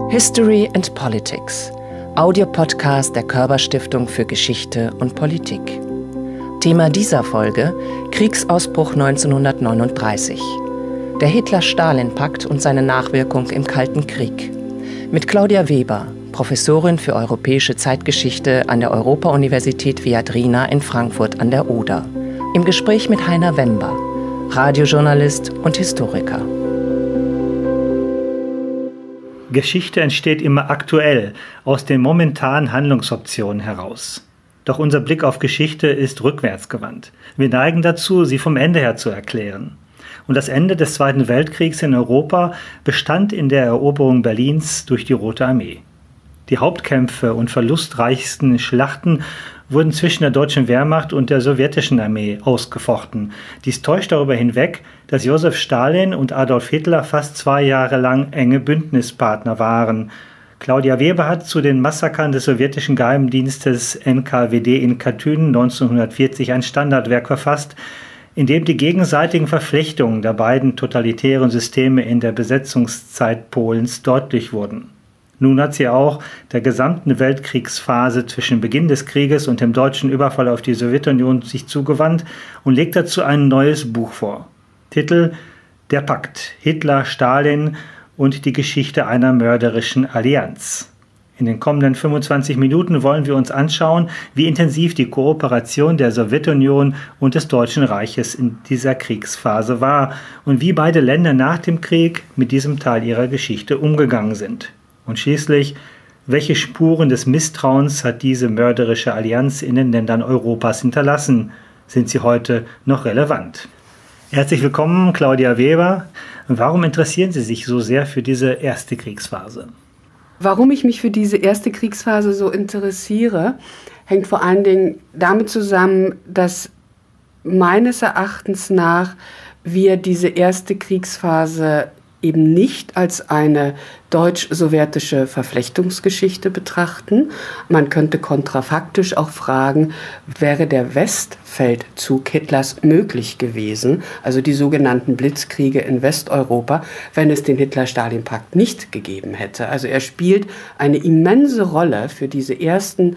History and Politics, Audiopodcast der Körber-Stiftung für Geschichte und Politik. Thema dieser Folge: Kriegsausbruch 1939. Der Hitler-Stalin-Pakt und seine Nachwirkung im Kalten Krieg. Mit Claudia Weber, Professorin für Europäische Zeitgeschichte an der Europa-Universität Viadrina in Frankfurt an der Oder. Im Gespräch mit Heiner Wember, Radiojournalist und Historiker. Geschichte entsteht immer aktuell, aus den momentanen Handlungsoptionen heraus. Doch unser Blick auf Geschichte ist rückwärtsgewandt. Wir neigen dazu, sie vom Ende her zu erklären. Und das Ende des Zweiten Weltkriegs in Europa bestand in der Eroberung Berlins durch die Rote Armee. Die Hauptkämpfe und verlustreichsten Schlachten wurden zwischen der deutschen Wehrmacht und der sowjetischen Armee ausgefochten. Dies täuscht darüber hinweg, dass Josef Stalin und Adolf Hitler fast 2 Jahre lang enge Bündnispartner waren. Claudia Weber hat zu den Massakern des sowjetischen Geheimdienstes NKWD in Katyn 1940 ein Standardwerk verfasst, in dem die gegenseitigen Verflechtungen der beiden totalitären Systeme in der Besetzungszeit Polens deutlich wurden. Nun hat sie auch der gesamten Weltkriegsphase zwischen Beginn des Krieges und dem deutschen Überfall auf die Sowjetunion sich zugewandt und legt dazu ein neues Buch vor. Titel: Der Pakt, Hitler, Stalin und die Geschichte einer mörderischen Allianz. In den kommenden 25 Minuten wollen wir uns anschauen, wie intensiv die Kooperation der Sowjetunion und des Deutschen Reiches in dieser Kriegsphase war und wie beide Länder nach dem Krieg mit diesem Teil ihrer Geschichte umgegangen sind. Und schließlich, welche Spuren des Misstrauens hat diese mörderische Allianz in den Ländern Europas hinterlassen? Sind sie heute noch relevant? Herzlich willkommen, Claudia Weber. Warum interessieren Sie sich so sehr für diese erste Kriegsphase? Warum ich mich für diese erste Kriegsphase so interessiere, hängt vor allen Dingen damit zusammen, dass meines Erachtens nach wir diese erste Kriegsphase eben nicht als eine deutsch-sowjetische Verflechtungsgeschichte betrachten. Man könnte kontrafaktisch auch fragen, wäre der Westfeldzug Hitlers möglich gewesen, also die sogenannten Blitzkriege in Westeuropa, wenn es den Hitler-Stalin-Pakt nicht gegeben hätte. Also er spielt eine immense Rolle für diese ersten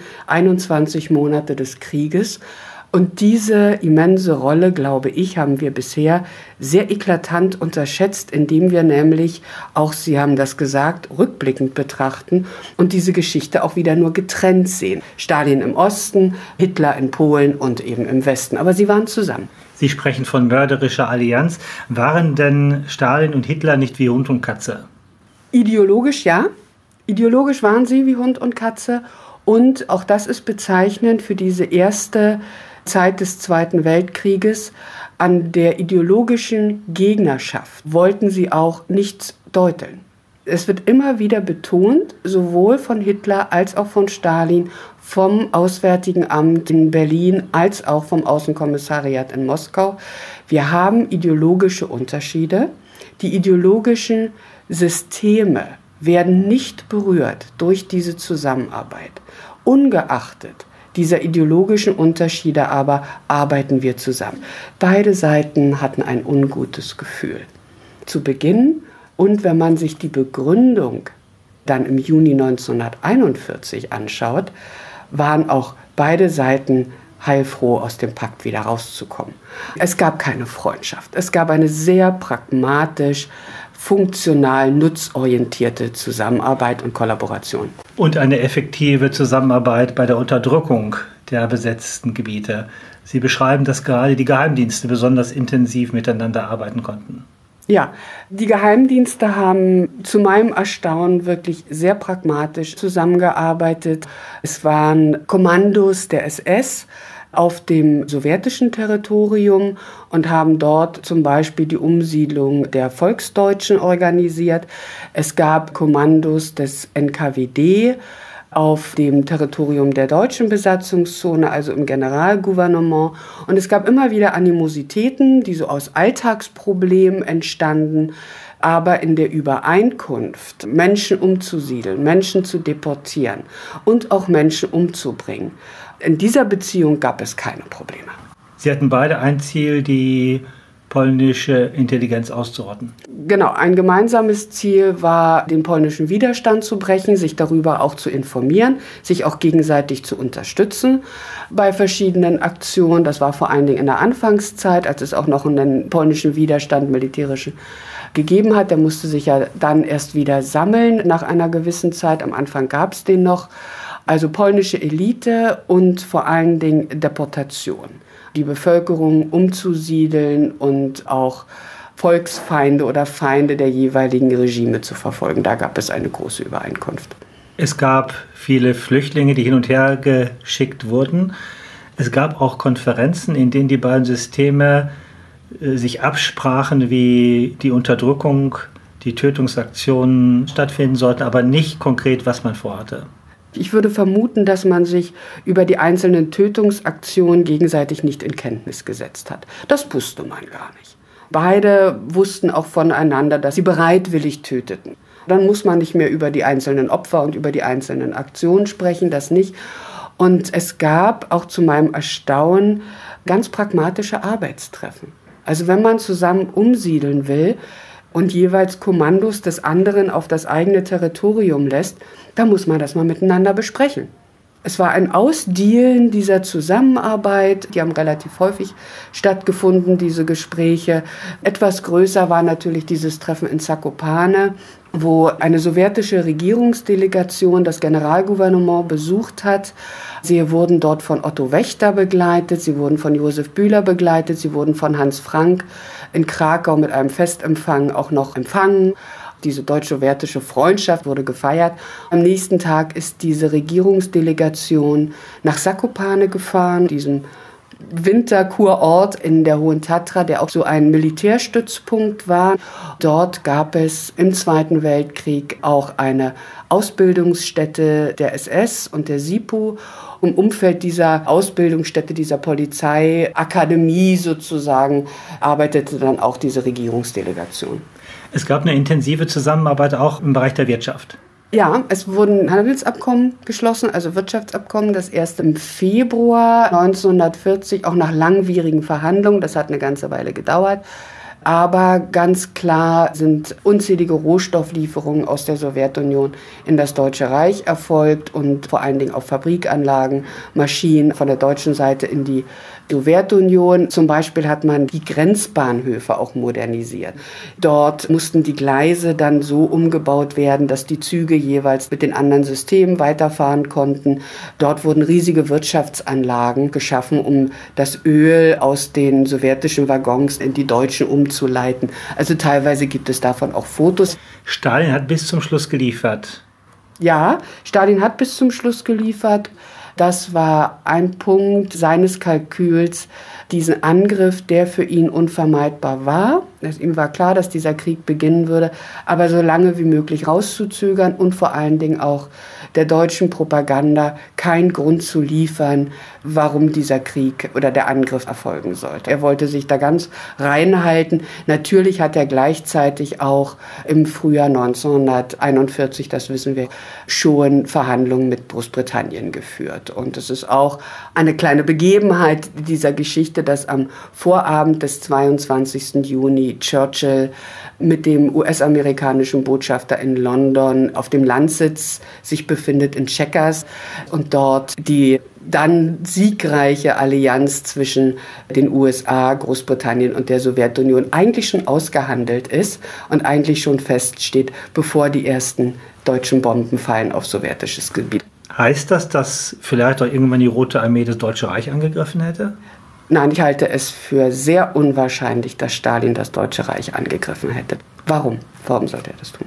21 Monate des Krieges. Und diese immense Rolle, glaube ich, haben wir bisher sehr eklatant unterschätzt, indem wir nämlich auch, Sie haben das gesagt, rückblickend betrachten und diese Geschichte auch wieder nur getrennt sehen. Stalin im Osten, Hitler in Polen und eben im Westen. Aber sie waren zusammen. Sie sprechen von mörderischer Allianz. Waren denn Stalin und Hitler nicht wie Hund und Katze? Ideologisch ja. Ideologisch waren sie wie Hund und Katze. Und auch das ist bezeichnend für diese erste Zeit des Zweiten Weltkrieges. An der ideologischen Gegnerschaft wollten sie auch nichts deuteln. Es wird immer wieder betont, sowohl von Hitler als auch von Stalin, vom Auswärtigen Amt in Berlin als auch vom Außenkommissariat in Moskau: Wir haben ideologische Unterschiede. Die ideologischen Systeme werden nicht berührt durch diese Zusammenarbeit. Ungeachtet dieser ideologischen Unterschiede aber arbeiten wir zusammen. Beide Seiten hatten ein ungutes Gefühl zu Beginn, und wenn man sich die Begründung dann im Juni 1941 anschaut, waren auch beide Seiten heilfroh, aus dem Pakt wieder rauszukommen. Es gab keine Freundschaft. Es gab eine sehr pragmatisch, funktional, nutzorientierte Zusammenarbeit und Kollaboration. Und eine effektive Zusammenarbeit bei der Unterdrückung der besetzten Gebiete. Sie beschreiben, dass gerade die Geheimdienste besonders intensiv miteinander arbeiten konnten. Ja, die Geheimdienste haben zu meinem Erstaunen wirklich sehr pragmatisch zusammengearbeitet. Es waren Kommandos der SS auf dem sowjetischen Territorium und haben dort zum Beispiel die Umsiedlung der Volksdeutschen organisiert. Es gab Kommandos des NKWD auf dem Territorium der deutschen Besatzungszone, also im Generalgouvernement. Und es gab immer wieder Animositäten, die so aus Alltagsproblemen entstanden, aber in der Übereinkunft, Menschen umzusiedeln, Menschen zu deportieren und auch Menschen umzubringen. In dieser Beziehung gab es keine Probleme. Sie hatten beide ein Ziel, die polnische Intelligenz auszurotten. Genau, ein gemeinsames Ziel war, den polnischen Widerstand zu brechen, sich darüber auch zu informieren, sich auch gegenseitig zu unterstützen bei verschiedenen Aktionen. Das war vor allen Dingen in der Anfangszeit, als es auch noch einen polnischen Widerstand militärischen gegeben hat. Der musste sich ja dann erst wieder sammeln nach einer gewissen Zeit. Am Anfang gab es den noch. Also polnische Elite und vor allen Dingen Deportation. Die Bevölkerung umzusiedeln und auch Volksfeinde oder Feinde der jeweiligen Regime zu verfolgen. Da gab es eine große Übereinkunft. Es gab viele Flüchtlinge, die hin und her geschickt wurden. Es gab auch Konferenzen, in denen die beiden Systeme sich absprachen, wie die Unterdrückung, die Tötungsaktionen stattfinden sollten, aber nicht konkret, was man vorhatte. Ich würde vermuten, dass man sich über die einzelnen Tötungsaktionen gegenseitig nicht in Kenntnis gesetzt hat. Das wusste man gar nicht. Beide wussten auch voneinander, dass sie bereitwillig töteten. Dann muss man nicht mehr über die einzelnen Opfer und über die einzelnen Aktionen sprechen, das nicht. Und es gab auch zu meinem Erstaunen ganz pragmatische Arbeitstreffen. Also wenn man zusammen umsiedeln will und jeweils Kommandos des anderen auf das eigene Territorium lässt, da muss man das mal miteinander besprechen. Es war ein Ausdealen dieser Zusammenarbeit, die haben relativ häufig stattgefunden, diese Gespräche. Etwas größer war natürlich dieses Treffen in Zakopane, wo eine sowjetische Regierungsdelegation das Generalgouvernement besucht hat. Sie wurden dort von Otto Wächter begleitet, sie wurden von Josef Bühler begleitet, sie wurden von Hans Frank in Krakau mit einem Festempfang auch noch empfangen. Diese deutsch-sowjetische Freundschaft wurde gefeiert. Am nächsten Tag ist diese Regierungsdelegation nach Zakopane gefahren, diesem Winterkurort in der Hohen Tatra, der auch so ein Militärstützpunkt war. Dort gab es im Zweiten Weltkrieg auch eine Ausbildungsstätte der SS und der SIPO. Im Umfeld dieser Ausbildungsstätte, dieser Polizeiakademie sozusagen, arbeitete dann auch diese Regierungsdelegation. Es gab eine intensive Zusammenarbeit auch im Bereich der Wirtschaft. Ja, es wurden Handelsabkommen geschlossen, also Wirtschaftsabkommen, das erst im Februar 1940, auch nach langwierigen Verhandlungen, das hat eine ganze Weile gedauert. Aber ganz klar sind unzählige Rohstofflieferungen aus der Sowjetunion in das Deutsche Reich erfolgt und vor allen Dingen auf Fabrikanlagen, Maschinen von der deutschen Seite in die Sowjetunion. Zum Beispiel hat man die Grenzbahnhöfe auch modernisiert. Dort mussten die Gleise dann so umgebaut werden, dass die Züge jeweils mit den anderen Systemen weiterfahren konnten. Dort wurden riesige Wirtschaftsanlagen geschaffen, um das Öl aus den sowjetischen Waggons in die deutschen umzuleiten. Also teilweise gibt es davon auch Fotos. Stalin hat bis zum Schluss geliefert. Ja, Stalin hat bis zum Schluss geliefert. Das war ein Punkt seines Kalküls, diesen Angriff, der für ihn unvermeidbar war. Ihm war klar, dass dieser Krieg beginnen würde, aber so lange wie möglich rauszuzögern und vor allen Dingen auch der deutschen Propaganda keinen Grund zu liefern, warum dieser Krieg oder der Angriff erfolgen sollte. Er wollte sich da ganz reinhalten. Natürlich hat er gleichzeitig auch im Frühjahr 1941, das wissen wir, schon Verhandlungen mit Großbritannien geführt. Und es ist auch eine kleine Begebenheit dieser Geschichte, dass am Vorabend des 22. Juni Churchill mit dem US-amerikanischen Botschafter in London auf dem Landsitz sich befindet in Chequers und dort die dann siegreiche Allianz zwischen den USA, Großbritannien und der Sowjetunion eigentlich schon ausgehandelt ist und eigentlich schon feststeht, bevor die ersten deutschen Bomben fallen auf sowjetisches Gebiet. Heißt das, dass vielleicht auch irgendwann die Rote Armee das Deutsche Reich angegriffen hätte? Nein, ich halte es für sehr unwahrscheinlich, dass Stalin das Deutsche Reich angegriffen hätte. Warum? Warum sollte er das tun?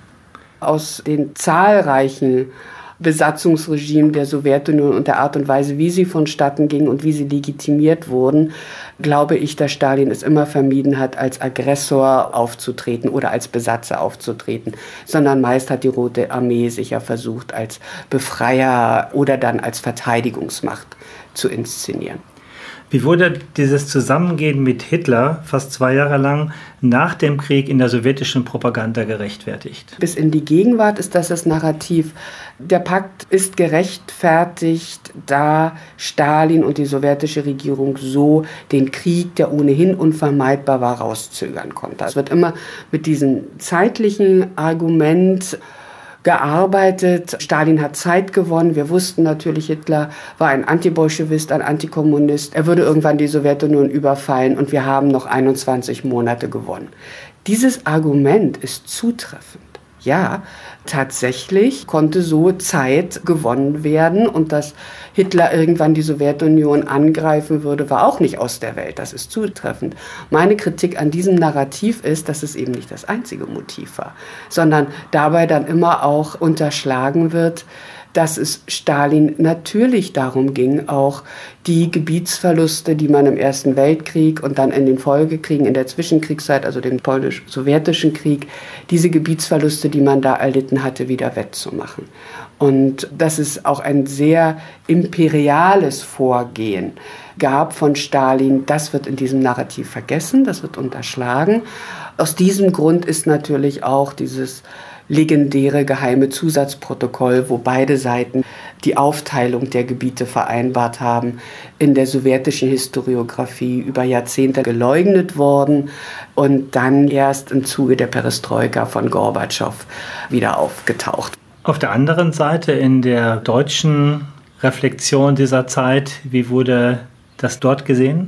Aus den zahlreichen Besatzungsregimen der Sowjetunion und der Art und Weise, wie sie vonstatten gingen und wie sie legitimiert wurden, glaube ich, dass Stalin es immer vermieden hat, als Aggressor aufzutreten oder als Besatzer aufzutreten, sondern meist hat die Rote Armee sich ja versucht, als Befreier oder dann als Verteidigungsmacht zu inszenieren. Wie wurde dieses Zusammengehen mit Hitler fast 2 Jahre lang nach dem Krieg in der sowjetischen Propaganda gerechtfertigt? Bis in die Gegenwart ist das Narrativ. Der Pakt ist gerechtfertigt, da Stalin und die sowjetische Regierung so den Krieg, der ohnehin unvermeidbar war, rauszögern konnte. Es wird immer mit diesem zeitlichen Argument gearbeitet. Stalin hat Zeit gewonnen. Wir wussten natürlich, Hitler war ein Antibolschewist, ein Antikommunist. Er würde irgendwann die Sowjetunion überfallen und wir haben noch 21 Monate gewonnen. Dieses Argument ist zutreffend. Ja, tatsächlich konnte so Zeit gewonnen werden und dass Hitler irgendwann die Sowjetunion angreifen würde, war auch nicht aus der Welt. Das ist zutreffend. Meine Kritik an diesem Narrativ ist, dass es eben nicht das einzige Motiv war, sondern dabei dann immer auch unterschlagen wird, dass es Stalin natürlich darum ging, auch die Gebietsverluste, die man im Ersten Weltkrieg und dann in den Folgekriegen in der Zwischenkriegszeit, also dem polnisch-sowjetischen Krieg, diese Gebietsverluste, die man da erlitten hatte, wieder wettzumachen. Und dass es auch ein sehr imperiales Vorgehen gab von Stalin, das wird in diesem Narrativ vergessen, das wird unterschlagen. Aus diesem Grund ist natürlich auch dieses legendäre geheime Zusatzprotokoll, wo beide Seiten die Aufteilung der Gebiete vereinbart haben, in der sowjetischen Historiographie über Jahrzehnte geleugnet worden und dann erst im Zuge der Perestroika von Gorbatschow wieder aufgetaucht. Auf der anderen Seite, in der deutschen Reflexion dieser Zeit, wie wurde das dort gesehen?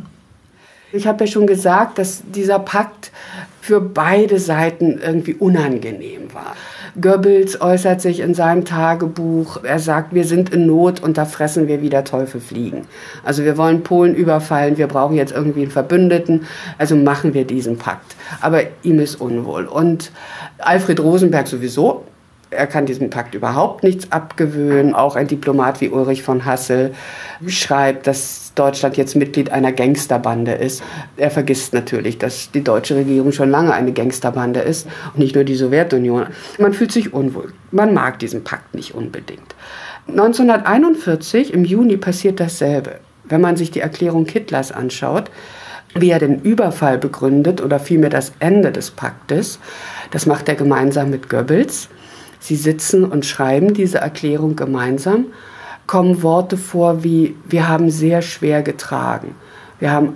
Ich habe ja schon gesagt, dass dieser Pakt für beide Seiten irgendwie unangenehm war. Goebbels äußert sich in seinem Tagebuch, er sagt, wir sind in Not und da fressen wir wie der Teufel Fliegen. Also wir wollen Polen überfallen, wir brauchen jetzt irgendwie einen Verbündeten, also machen wir diesen Pakt. Aber ihm ist unwohl. Und Alfred Rosenberg sowieso. Er kann diesem Pakt überhaupt nichts abgewöhnen. Auch ein Diplomat wie Ulrich von Hassel schreibt, dass Deutschland jetzt Mitglied einer Gangsterbande ist. Er vergisst natürlich, dass die deutsche Regierung schon lange eine Gangsterbande ist und nicht nur die Sowjetunion. Man fühlt sich unwohl. Man mag diesen Pakt nicht unbedingt. 1941, im Juni, passiert dasselbe. Wenn man sich die Erklärung Hitlers anschaut, wie er den Überfall begründet oder vielmehr das Ende des Paktes, das macht er gemeinsam mit Goebbels. Sie sitzen und schreiben diese Erklärung gemeinsam, kommen Worte vor wie, wir haben sehr schwer getragen. Wir haben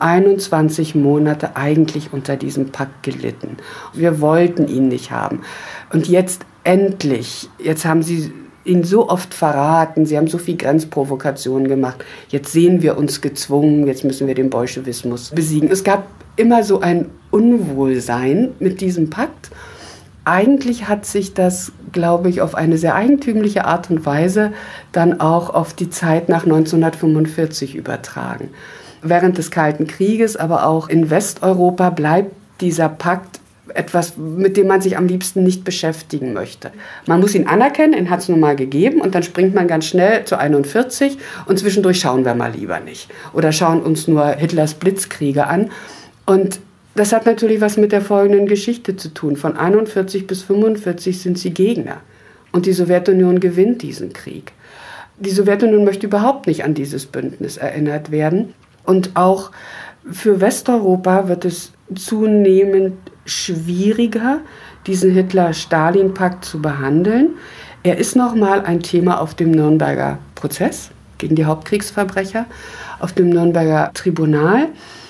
21 Monate eigentlich unter diesem Pakt gelitten. Wir wollten ihn nicht haben. Und jetzt endlich, jetzt haben sie ihn so oft verraten, sie haben so viel Grenzprovokationen gemacht. Jetzt sehen wir uns gezwungen, jetzt müssen wir den Bolschewismus besiegen. Es gab immer so ein Unwohlsein mit diesem Pakt. Eigentlich hat sich das, glaube ich, auf eine sehr eigentümliche Art und Weise dann auch auf die Zeit nach 1945 übertragen. Während des Kalten Krieges, aber auch in Westeuropa bleibt dieser Pakt etwas, mit dem man sich am liebsten nicht beschäftigen möchte. Man muss ihn anerkennen, ihn hat es nun mal gegeben und dann springt man ganz schnell zu 41 und zwischendurch schauen wir mal lieber nicht. Oder schauen uns nur Hitlers Blitzkriege an. Und das hat natürlich was mit der folgenden Geschichte zu tun. Von 41 bis 45 sind sie Gegner. Und die Sowjetunion gewinnt diesen Krieg. Die Sowjetunion möchte überhaupt nicht an dieses Bündnis erinnert werden. Und auch für Westeuropa wird es zunehmend schwieriger, diesen Hitler-Stalin-Pakt zu behandeln. Er ist nochmal ein Thema auf dem Nürnberger Prozess gegen die Hauptkriegsverbrecher, auf dem Nürnberger Tribunal.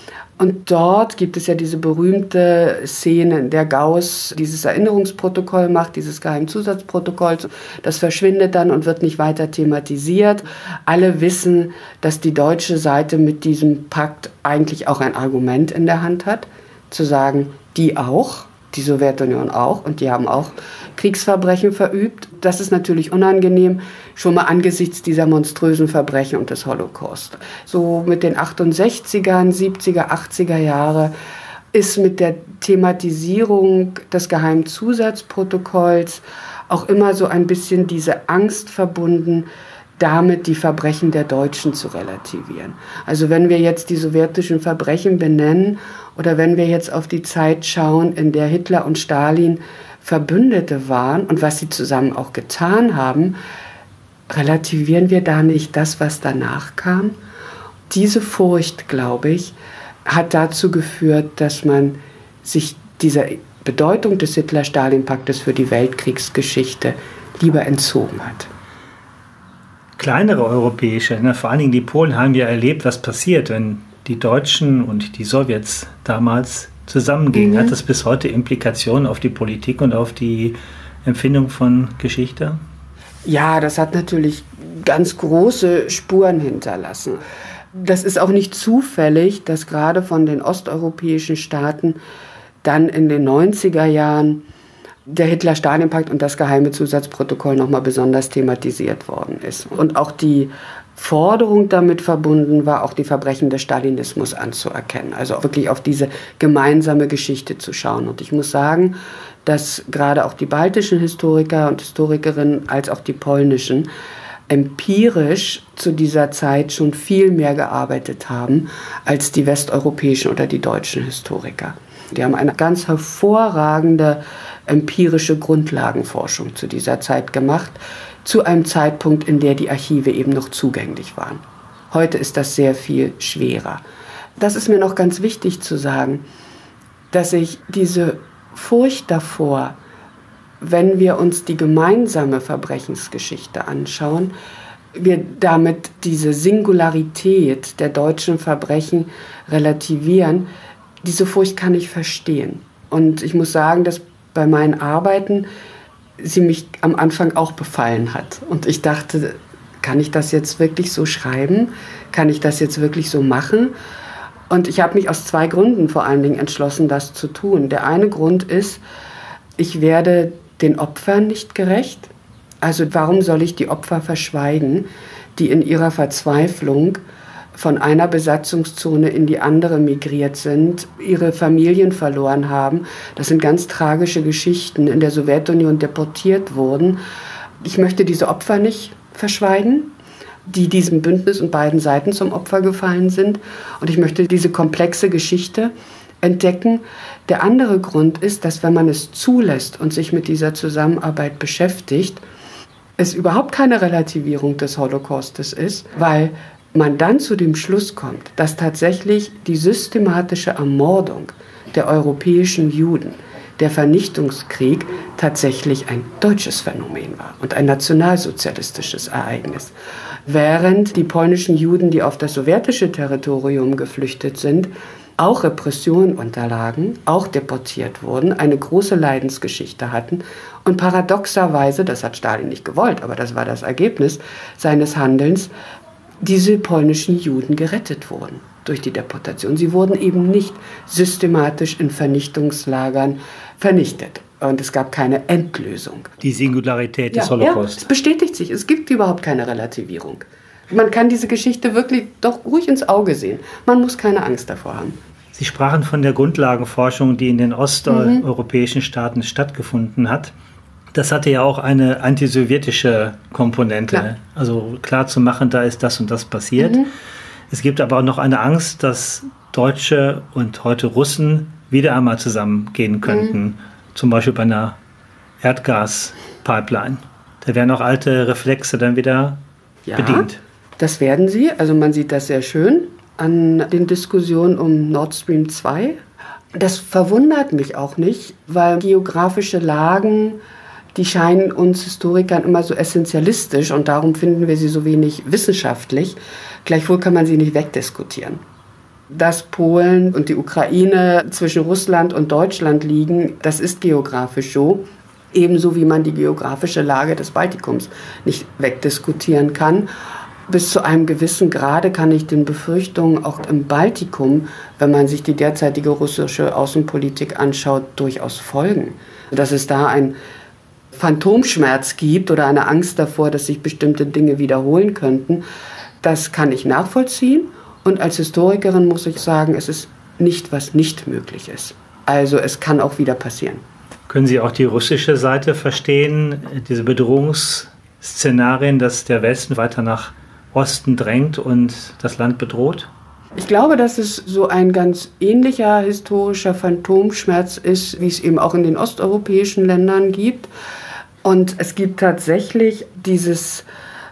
Und dort gibt es ja diese berühmte Szene, in der Gauss dieses Erinnerungsprotokoll macht, dieses Geheimzusatzprotokoll. Das verschwindet dann und wird nicht weiter thematisiert. Alle wissen, dass die deutsche Seite mit diesem Pakt eigentlich auch ein Argument in der Hand hat, zu sagen, die auch, die Sowjetunion auch, und die haben auch Kriegsverbrechen verübt. Das ist natürlich unangenehm, schon mal angesichts dieser monströsen Verbrechen und des Holocaust. So mit den 68ern, 70er, 80er Jahre ist mit der Thematisierung des Geheimzusatzprotokolls auch immer so ein bisschen diese Angst verbunden, damit die Verbrechen der Deutschen zu relativieren. Also wenn wir jetzt die sowjetischen Verbrechen benennen oder wenn wir jetzt auf die Zeit schauen, in der Hitler und Stalin Verbündete waren und was sie zusammen auch getan haben, relativieren wir da nicht das, was danach kam? diese Furcht, glaube ich, hat dazu geführt, dass man sich dieser Bedeutung des Hitler-Stalin-Paktes für die Weltkriegsgeschichte lieber entzogen hat. Kleinere europäische Länder, vor allen Dingen die Polen, haben ja erlebt, was passiert, wenn die Deutschen und die Sowjets damals zusammengingen. Hat das bis heute Implikationen auf die Politik und auf die Empfindung von Geschichte? Ja, das hat natürlich ganz große Spuren hinterlassen. Das ist auch nicht zufällig, dass gerade von den osteuropäischen Staaten dann in den 90er Jahren der Hitler-Stalin-Pakt und das geheime Zusatzprotokoll nochmal besonders thematisiert worden ist. Und auch die Forderung damit verbunden war, auch die Verbrechen des Stalinismus anzuerkennen. Also wirklich auf diese gemeinsame Geschichte zu schauen. Und ich muss sagen, dass gerade auch die baltischen Historiker und Historikerinnen als auch die polnischen empirisch zu dieser Zeit schon viel mehr gearbeitet haben als die westeuropäischen oder die deutschen Historiker. Die haben eine ganz hervorragende empirische Grundlagenforschung zu dieser Zeit gemacht, zu einem Zeitpunkt, in der die Archive eben noch zugänglich waren. Heute ist das sehr viel schwerer. Das ist mir noch ganz wichtig zu sagen, dass ich diese Furcht davor, wenn wir uns die gemeinsame Verbrechensgeschichte anschauen, wir damit diese Singularität der deutschen Verbrechen relativieren, diese Furcht kann ich verstehen. Und ich muss sagen, dass bei meinen Arbeiten sie mich am Anfang auch befallen hat. Und ich dachte, kann ich das jetzt wirklich so schreiben? Kann ich das jetzt wirklich so machen? Und ich habe mich aus 2 Gründen vor allen Dingen entschlossen, das zu tun. Der eine Grund ist, ich werde den Opfern nicht gerecht. Also warum soll ich die Opfer verschweigen, die in ihrer Verzweiflung von einer Besatzungszone in die andere migriert sind, ihre Familien verloren haben. Das sind ganz tragische Geschichten, in der Sowjetunion deportiert wurden. Ich möchte diese Opfer nicht verschweigen, die diesem Bündnis und beiden Seiten zum Opfer gefallen sind. Und ich möchte diese komplexe Geschichte entdecken. Der andere Grund ist, dass wenn man es zulässt und sich mit dieser Zusammenarbeit beschäftigt, es überhaupt keine Relativierung des Holocaustes ist, weil man dann zu dem Schluss kommt, dass tatsächlich die systematische Ermordung der europäischen Juden, der Vernichtungskrieg, tatsächlich ein deutsches Phänomen war und ein nationalsozialistisches Ereignis. Während die polnischen Juden, die auf das sowjetische Territorium geflüchtet sind, auch Repressionen unterlagen, auch deportiert wurden, eine große Leidensgeschichte hatten und paradoxerweise, das hat Stalin nicht gewollt, aber das war das Ergebnis seines Handelns, diese polnischen Juden gerettet wurden durch die Deportation. Sie wurden eben nicht systematisch in Vernichtungslagern vernichtet. Und es gab keine Endlösung. Die Singularität des Holocaust. Ja, es bestätigt sich. Es gibt überhaupt keine Relativierung. Man kann diese Geschichte wirklich doch ruhig ins Auge sehen. Man muss keine Angst davor haben. Sie sprachen von der Grundlagenforschung, die in den osteuropäischen Staaten stattgefunden hat. Das hatte ja auch eine antisowjetische Komponente. Klar. Also klar zu machen, da ist das und das passiert. Es gibt aber auch noch eine Angst, dass Deutsche und heute Russen wieder einmal zusammengehen könnten. Zum Beispiel bei einer Erdgaspipeline. Da werden auch alte Reflexe dann wieder bedient. Das werden sie. Also man sieht das sehr schön an den Diskussionen um Nord Stream 2. Das verwundert mich auch nicht, weil geografische Lagen, die scheinen uns Historikern immer so essentialistisch und darum finden wir sie so wenig wissenschaftlich. Gleichwohl kann man sie nicht wegdiskutieren. Dass Polen und die Ukraine zwischen Russland und Deutschland liegen, das ist geografisch so. Ebenso wie man die geografische Lage des Baltikums nicht wegdiskutieren kann. Bis zu einem gewissen Grade kann ich den Befürchtungen auch im Baltikum, wenn man sich die derzeitige russische Außenpolitik anschaut, durchaus folgen. Dass es da ein Phantomschmerz gibt oder eine Angst davor, dass sich bestimmte Dinge wiederholen könnten, das kann ich nachvollziehen. Und als Historikerin muss ich sagen, es ist nicht, was nicht möglich ist. Also es kann auch wieder passieren. Können Sie auch die russische Seite verstehen, diese Bedrohungsszenarien, dass der Westen weiter nach Osten drängt und das Land bedroht? Ich glaube, dass es so ein ganz ähnlicher historischer Phantomschmerz ist, wie es eben auch in den osteuropäischen Ländern gibt. Und es gibt tatsächlich dieses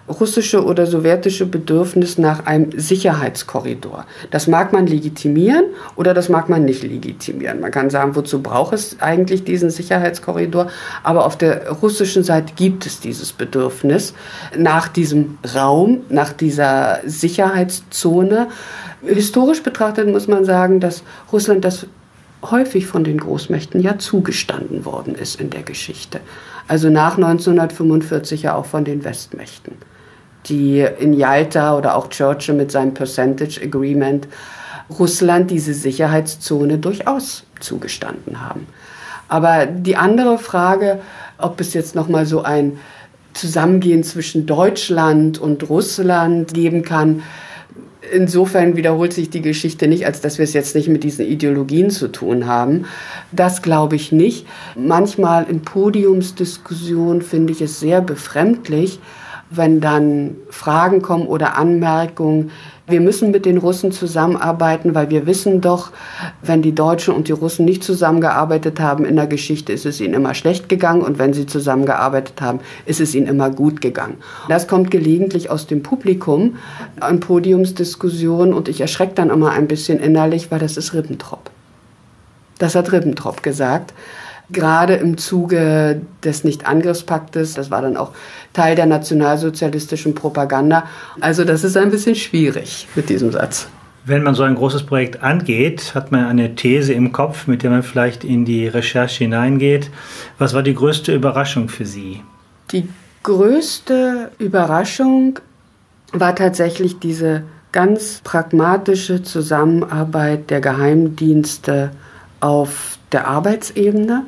russische oder sowjetische Bedürfnis nach einem Sicherheitskorridor. Das mag man legitimieren oder das mag man nicht legitimieren. Man kann sagen, wozu braucht es eigentlich diesen Sicherheitskorridor? Aber auf der russischen Seite gibt es dieses Bedürfnis nach diesem Raum, nach dieser Sicherheitszone. Historisch betrachtet muss man sagen, dass Russland das häufig von den Großmächten ja zugestanden worden ist in der Geschichte. Also nach 1945 ja auch von den Westmächten, die in Jalta oder auch Churchill mit seinem Percentage Agreement Russland diese Sicherheitszone durchaus zugestanden haben. Aber die andere Frage, ob es jetzt nochmal so ein Zusammengehen zwischen Deutschland und Russland geben kann, insofern wiederholt sich die Geschichte nicht, als dass wir es jetzt nicht mit diesen Ideologien zu tun haben. Das glaube ich nicht. Manchmal in Podiumsdiskussionen finde ich es sehr befremdlich, wenn dann Fragen kommen oder Anmerkungen. Wir müssen mit den Russen zusammenarbeiten, weil wir wissen doch, wenn die Deutschen und die Russen nicht zusammengearbeitet haben in der Geschichte, ist es ihnen immer schlecht gegangen, und wenn sie zusammengearbeitet haben, ist es ihnen immer gut gegangen. Das kommt gelegentlich aus dem Publikum an Podiumsdiskussionen, und ich erschrecke dann immer ein bisschen innerlich, weil das ist Ribbentrop. Das hat Ribbentrop gesagt. Gerade im Zuge des Nicht-Angriffspaktes, das war dann auch Teil der nationalsozialistischen Propaganda. Also das ist ein bisschen schwierig mit diesem Satz. Wenn man so ein großes Projekt angeht, hat man eine These im Kopf, mit der man vielleicht in die Recherche hineingeht. Was war die größte Überraschung für Sie? Die größte Überraschung war tatsächlich diese ganz pragmatische Zusammenarbeit der Geheimdienste auf der Arbeitsebene.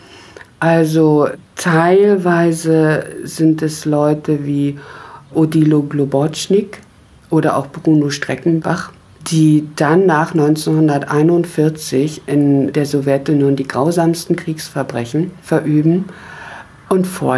Also teilweise sind es Leute wie Odilo Globotschnik oder auch Bruno Streckenbach, die dann nach 1941 in der Sowjetunion die grausamsten Kriegsverbrechen verüben und vor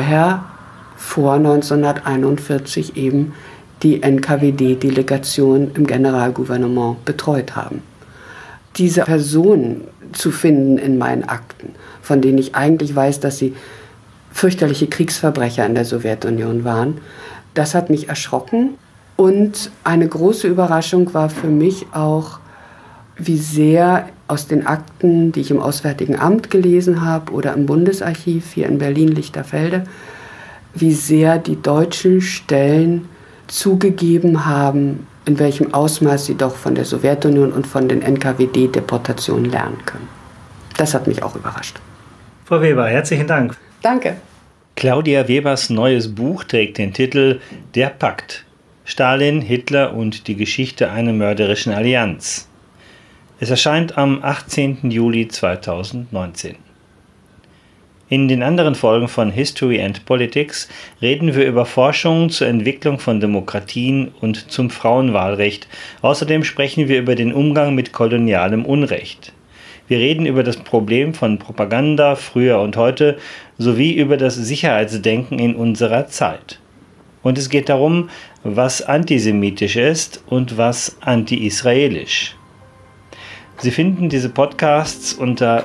1941 eben die NKWD-Delegation im Generalgouvernement betreut haben. Diese Personen zu finden in meinen Akten, von denen ich eigentlich weiß, dass sie fürchterliche Kriegsverbrecher in der Sowjetunion waren, das hat mich erschrocken. Und eine große Überraschung war für mich auch, wie sehr aus den Akten, die ich im Auswärtigen Amt gelesen habe oder im Bundesarchiv hier in Berlin-Lichterfelde, wie sehr die deutschen Stellen zugegeben haben, in welchem Ausmaß sie doch von der Sowjetunion und von den NKWD-Deportationen lernen können. Das hat mich auch überrascht. Frau Weber, herzlichen Dank. Danke. Claudia Webers neues Buch trägt den Titel Der Pakt. Stalin, Hitler und die Geschichte einer mörderischen Allianz. Es erscheint am 18. Juli 2019. In den anderen Folgen von History and Politics reden wir über Forschung zur Entwicklung von Demokratien und zum Frauenwahlrecht. Außerdem sprechen wir über den Umgang mit kolonialem Unrecht. Wir reden über das Problem von Propaganda früher und heute sowie über das Sicherheitsdenken in unserer Zeit. Und es geht darum, was antisemitisch ist und was anti-israelisch. Sie finden diese Podcasts unter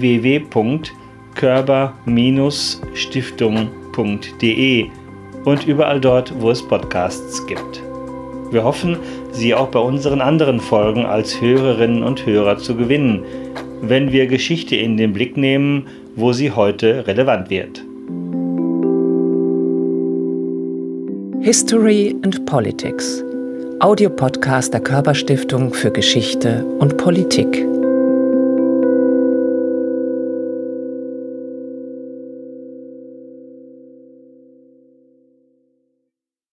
www.körber-stiftung.de und überall dort, wo es Podcasts gibt. Wir hoffen, Sie auch bei unseren anderen Folgen als Hörerinnen und Hörer zu gewinnen, wenn wir Geschichte in den Blick nehmen, wo sie heute relevant wird. History and Politics. Audiopodcast der Körber-Stiftung für Geschichte und Politik.